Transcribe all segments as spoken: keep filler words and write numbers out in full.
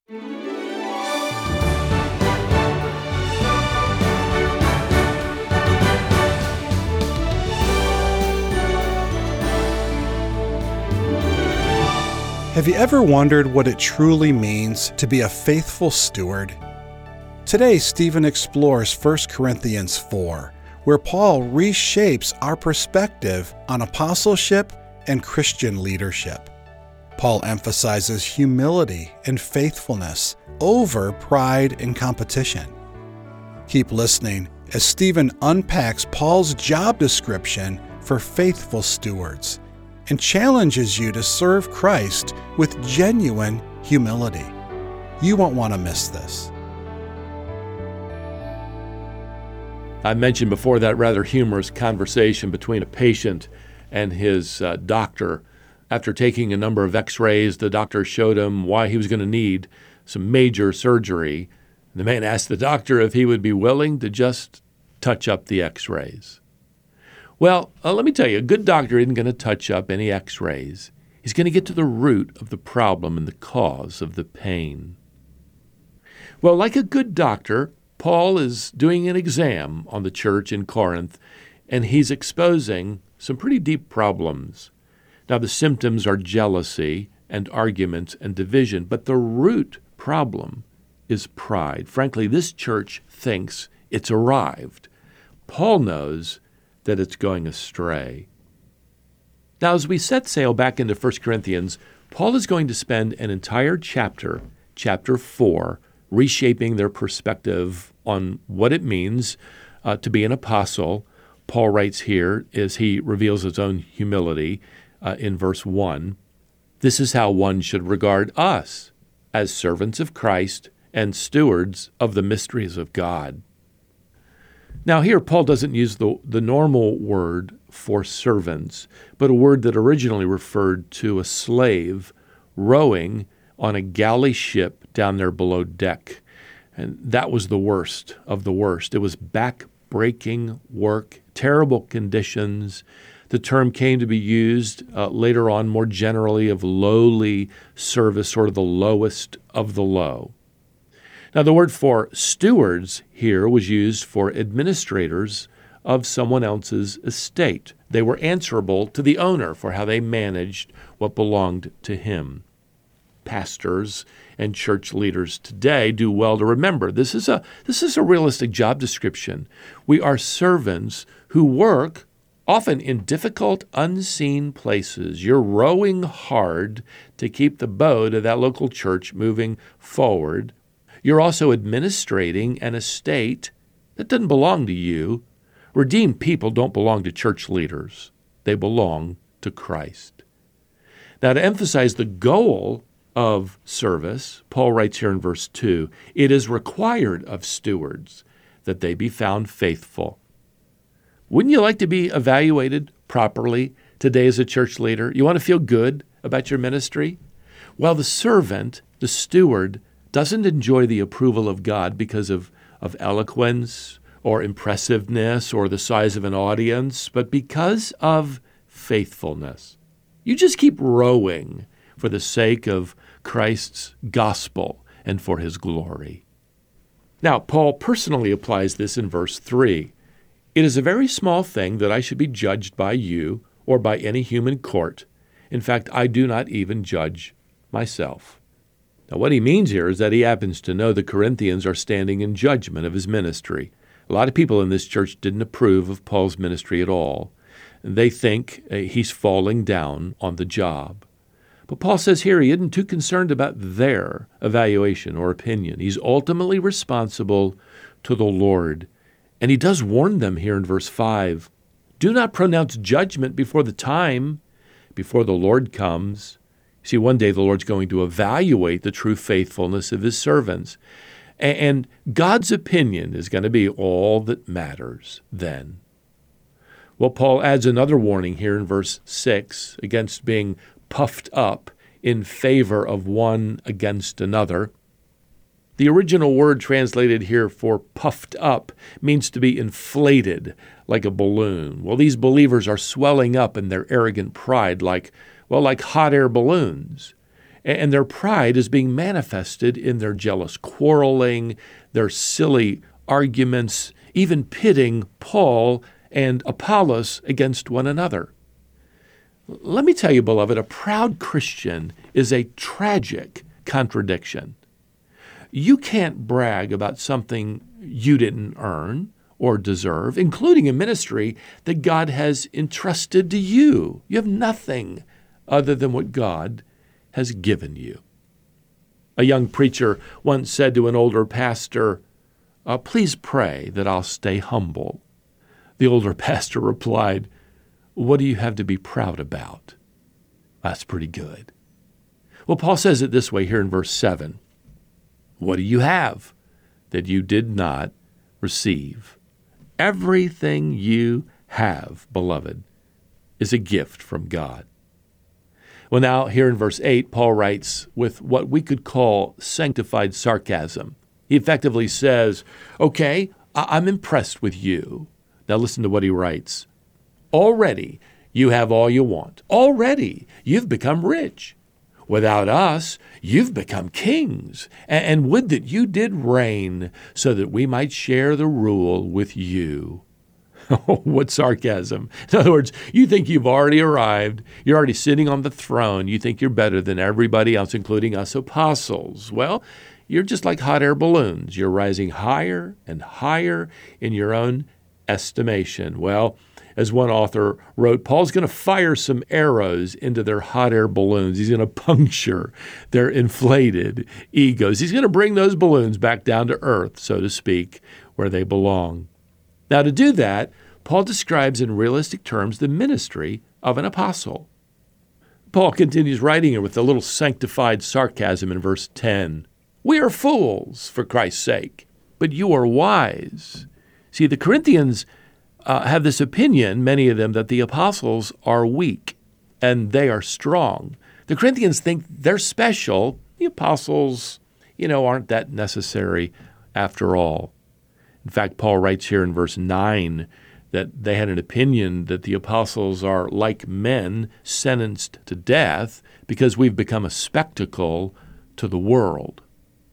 Have you ever wondered what it truly means to be a faithful steward? Today, Stephen explores First Corinthians four, where Paul reshapes our perspective on apostleship and Christian leadership. Paul emphasizes humility and faithfulness over pride and competition. Keep listening as Stephen unpacks Paul's job description for faithful stewards and challenges you to serve Christ with genuine humility. You won't want to miss this. I mentioned before that rather humorous conversation between a patient and his uh, doctor. After taking a number of x-rays, the doctor showed him why he was going to need some major surgery. The man asked the doctor if he would be willing to just touch up the x-rays. Well, uh, let me tell you, a good doctor isn't going to touch up any x-rays. He's going to get to the root of the problem and the cause of the pain. Well, like a good doctor, Paul is doing an exam on the church in Corinth, and he's exposing some pretty deep problems. Now, the symptoms are jealousy and arguments and division, but the root problem is pride. Frankly, this church thinks it's arrived. Paul knows that it's going astray. Now, as we set sail back into First Corinthians, Paul is going to spend an entire chapter, chapter four, reshaping their perspective on what it means uh, to be an apostle. Paul writes here, as he reveals his own humility uh, in verse one, "This is how one should regard us, as servants of Christ and stewards of the mysteries of God." Now here, Paul doesn't use the, the normal word for servants, but a word that originally referred to a slave rowing on a galley ship down there below deck. And that was the worst of the worst. It was back-breaking work, terrible conditions. The term came to be used uh, later on more generally of lowly service, sort of the lowest of the low. Now, the word for stewards here was used for administrators of someone else's estate. They were answerable to the owner for how they managed what belonged to him. Pastors and church leaders today do well to remember this is a this is a realistic job description. We are servants who work often in difficult, unseen places. You're rowing hard to keep the boat of that local church moving forward. You're also administrating an estate that doesn't belong to you. Redeemed people don't belong to church leaders. They belong to Christ. Now, to emphasize the goal of service, Paul writes here in verse two, "It is required of stewards that they be found faithful." Wouldn't you like to be evaluated properly today as a church leader? You want to feel good about your ministry? Well, the servant, the steward, doesn't enjoy the approval of God because of, of eloquence or impressiveness or the size of an audience, but because of faithfulness. You just keep rowing for the sake of Christ's gospel and for his glory. Now, Paul personally applies this in verse three. "It is a very small thing that I should be judged by you or by any human court. In fact, I do not even judge myself." Now, what he means here is that he happens to know the Corinthians are standing in judgment of his ministry. A lot of people in this church didn't approve of Paul's ministry at all. They think uh, he's falling down on the job. But Paul says here he isn't too concerned about their evaluation or opinion. He's ultimately responsible to the Lord. And he does warn them here in verse five, "Do not pronounce judgment before the time, before the Lord comes." See, one day the Lord's going to evaluate the true faithfulness of his servants. And God's opinion is going to be all that matters then. Well, Paul adds another warning here in verse six against being puffed up in favor of one against another. The original word translated here for puffed up means to be inflated like a balloon. Well, these believers are swelling up in their arrogant pride like, well, like hot air balloons. And their pride is being manifested in their jealous quarreling, their silly arguments, even pitting Paul and Apollos against one another. Let me tell you, beloved, a proud Christian is a tragic contradiction. You can't brag about something you didn't earn or deserve, including a ministry that God has entrusted to you. You have nothing other than what God has given you. A young preacher once said to an older pastor, uh, please pray that I'll stay humble. The older pastor replied, what do you have to be proud about? That's pretty good. Well, Paul says it this way here in verse seven. What do you have that you did not receive? Everything you have, beloved, is a gift from God. Well, now, here in verse eight, Paul writes with what we could call sanctified sarcasm. He effectively says, okay, I- I'm impressed with you. Now listen to what he writes. Already you have all you want. Already you've become rich. Without us, you've become kings. And, and would that you did reign so that we might share the rule with you. What sarcasm. In other words, you think you've already arrived. You're already sitting on the throne. You think you're better than everybody else, including us apostles. Well, you're just like hot air balloons. You're rising higher and higher in your own estimation. Well, as one author wrote, Paul's going to fire some arrows into their hot air balloons. He's going to puncture their inflated egos. He's going to bring those balloons back down to earth, so to speak, where they belong. Now, to do that, Paul describes in realistic terms the ministry of an apostle. Paul continues writing it with a little sanctified sarcasm in verse ten. We are fools for Christ's sake, but you are wise. See, the Corinthians uh, have this opinion, many of them, that the apostles are weak and they are strong. The Corinthians think they're special. The apostles, you know, aren't that necessary after all. In fact, Paul writes here in verse nine that they had an opinion that the apostles are like men sentenced to death because we've become a spectacle to the world.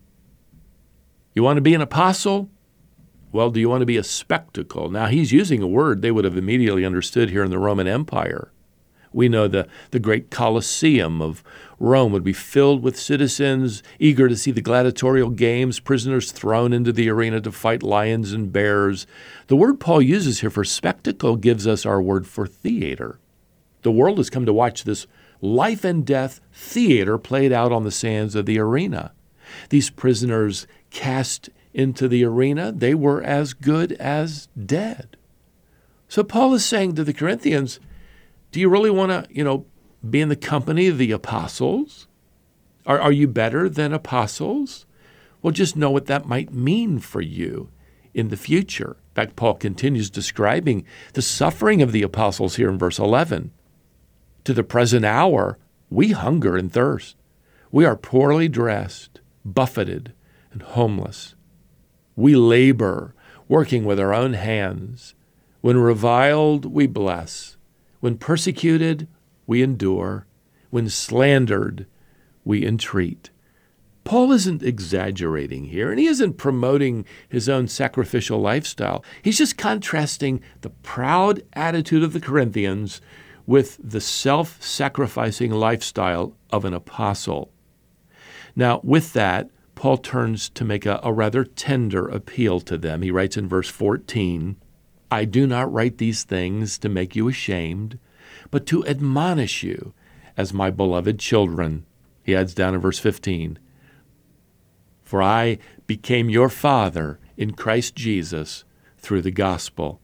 You want to be an apostle? Well, do you want to be a spectacle? Now, he's using a word they would have immediately understood here in the Roman Empire. We know the, the great Colosseum of Rome would be filled with citizens eager to see the gladiatorial games, prisoners thrown into the arena to fight lions and bears. The word Paul uses here for spectacle gives us our word for theater. The world has come to watch this life and death theater played out on the sands of the arena. These prisoners cast into the arena, they were as good as dead. So Paul is saying to the Corinthians, do you really want to, you know, be in the company of the apostles? Are, are you better than apostles? Well, just know what that might mean for you in the future. In fact, Paul continues describing the suffering of the apostles here in verse eleven. To the present hour, we hunger and thirst. We are poorly dressed, buffeted, and homeless. We labor, working with our own hands. When reviled, we bless. When persecuted, we endure. When slandered, we entreat. Paul isn't exaggerating here, and he isn't promoting his own sacrificial lifestyle. He's just contrasting the proud attitude of the Corinthians with the self-sacrificing lifestyle of an apostle. Now, with that, Paul turns to make a, a rather tender appeal to them. He writes in verse fourteen, I do not write these things to make you ashamed, but to admonish you as my beloved children. He adds down in verse fifteen, for I became your father in Christ Jesus through the gospel.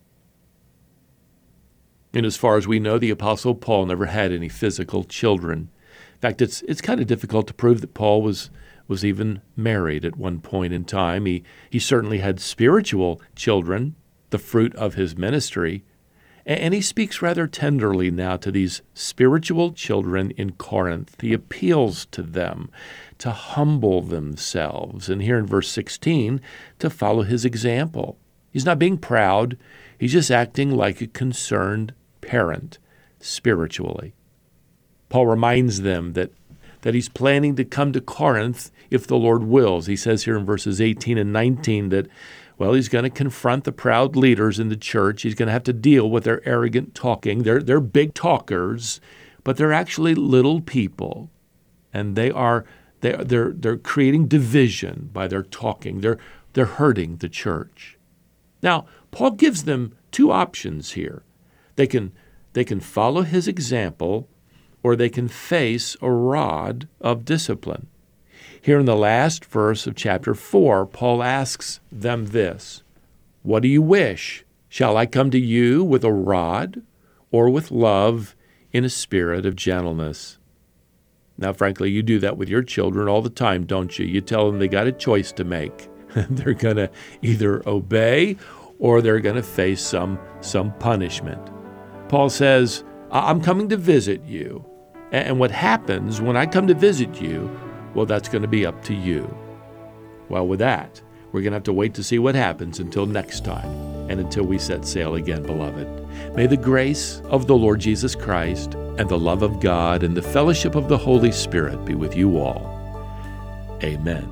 And as far as we know, the Apostle Paul never had any physical children. In fact, it's it's kind of difficult to prove that Paul was was even married at one point in time. He he certainly had spiritual children, the fruit of his ministry. And he speaks rather tenderly now to these spiritual children in Corinth. He appeals to them to humble themselves. And here in verse sixteen, to follow his example. He's not being proud. He's just acting like a concerned parent spiritually. Paul reminds them that that he's planning to come to Corinth if the Lord wills. He says here in verses eighteen and nineteen that, well, he's going to confront the proud leaders in the church. He's going to have to deal with their arrogant talking. They're, they're big talkers, but they're actually little people. And they are they, they're, they're creating division by their talking. They're, they're hurting the church. Now, Paul gives them two options here. They can, they can follow his example, or they can face a rod of discipline. Here in the last verse of chapter four, Paul asks them this: "What do you wish? Shall I come to you with a rod, or with love in a spirit of gentleness?" Now, frankly, you do that with your children all the time, don't you? You tell them they got a choice to make. They're going to either obey or they're going to face some, some punishment. Paul says, "I'm coming to visit you. And what happens when I come to visit you, well, that's going to be up to you." Well, with that, we're going to have to wait to see what happens until next time and until we set sail again, beloved. May the grace of the Lord Jesus Christ and the love of God and the fellowship of the Holy Spirit be with you all. Amen.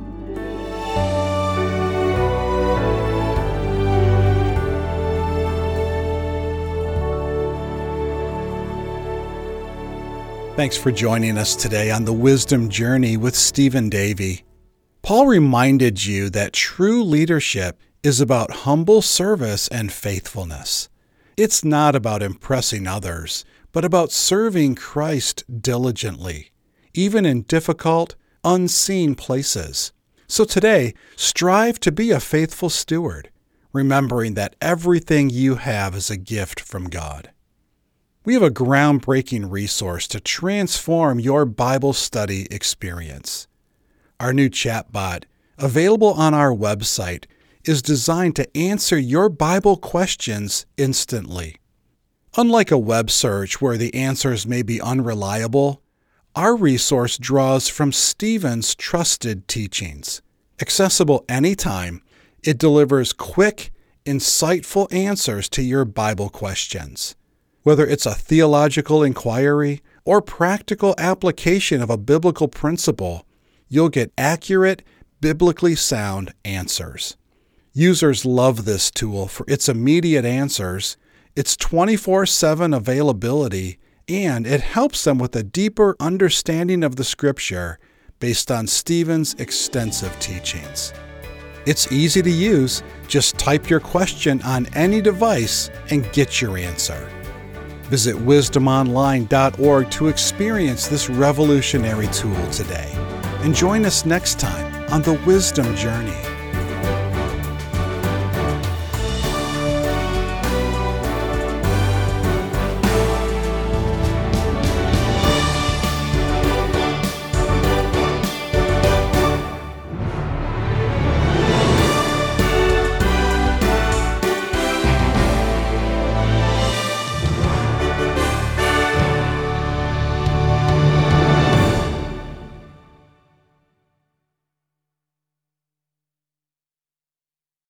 Thanks for joining us today on the Wisdom Journey with Stephen Davey. Paul reminded you that true leadership is about humble service and faithfulness. It's not about impressing others, but about serving Christ diligently, even in difficult, unseen places. So today, strive to be a faithful steward, remembering that everything you have is a gift from God. We have a groundbreaking resource to transform your Bible study experience. Our new chatbot, available on our website, is designed to answer your Bible questions instantly. Unlike a web search where the answers may be unreliable, our resource draws from Stephen's trusted teachings. Accessible anytime, it delivers quick, insightful answers to your Bible questions. Whether it's a theological inquiry or practical application of a biblical principle, you'll get accurate, biblically sound answers. Users love this tool for its immediate answers, its twenty-four seven availability, and it helps them with a deeper understanding of the Scripture based on Stephen's extensive teachings. It's easy to use. Just type your question on any device and get your answer. Visit wisdom online dot org to experience this revolutionary tool today. And join us next time on the Wisdom Journey.